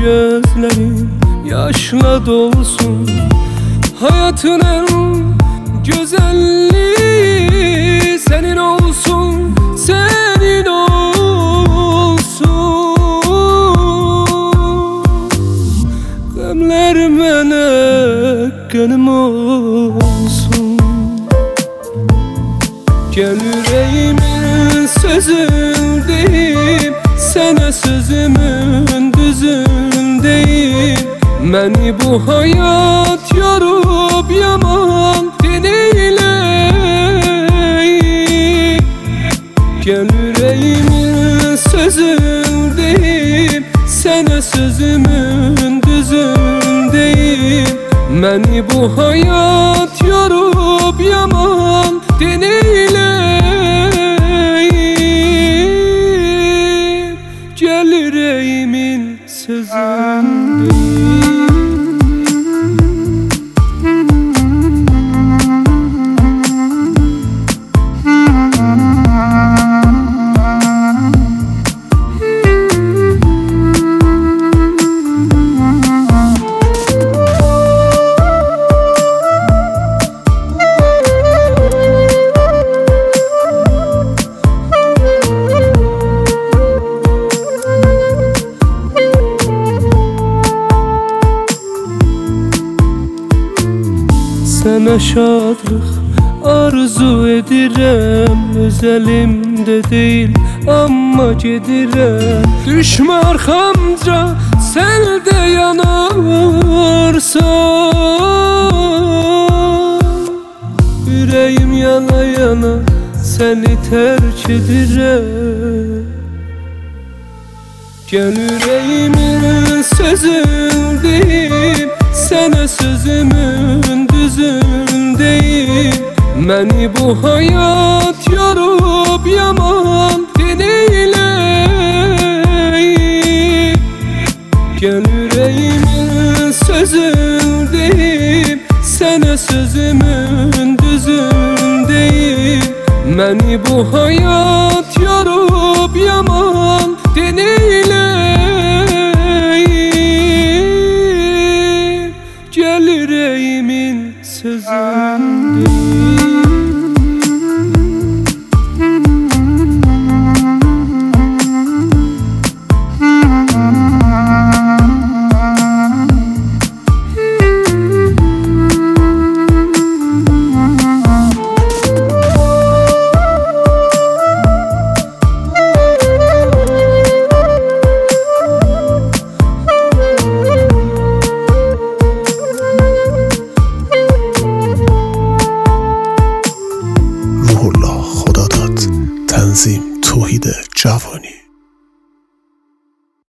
gözlerim yaşla dolsun. Hayatın en güzelliği senin olsun, senin olsun. Gamler melek gönlüm olsun. Gel yüreğimin sözündeyim, sana sözümün düzündeyim. Beni bu hayat yorup yaman dinleyin. Gel yüreğimin sözündeyim, sana sözümün düzündeyim. Beni bu hayat yorup yaman dinleyin. Gel yüreğimin sözündeyim. Sana şadlık arzu edirəm, öz elimde değil ama gedirəm. Düşme arxamca sen de yanarsan. Yüreğim yana yana seni terk edirəm. Gel yüreğimin sözündeyim, sana sözümün düzündeyim. Beni bu hayat yorup yaman dinleyin. Gel yüreğimin sözündeyim, sana sözümün düzündeyim. Beni bu hayat yorup yaman dinleyin. Gel yüreğimin sözündeyim. تنظیم توحید جوانی.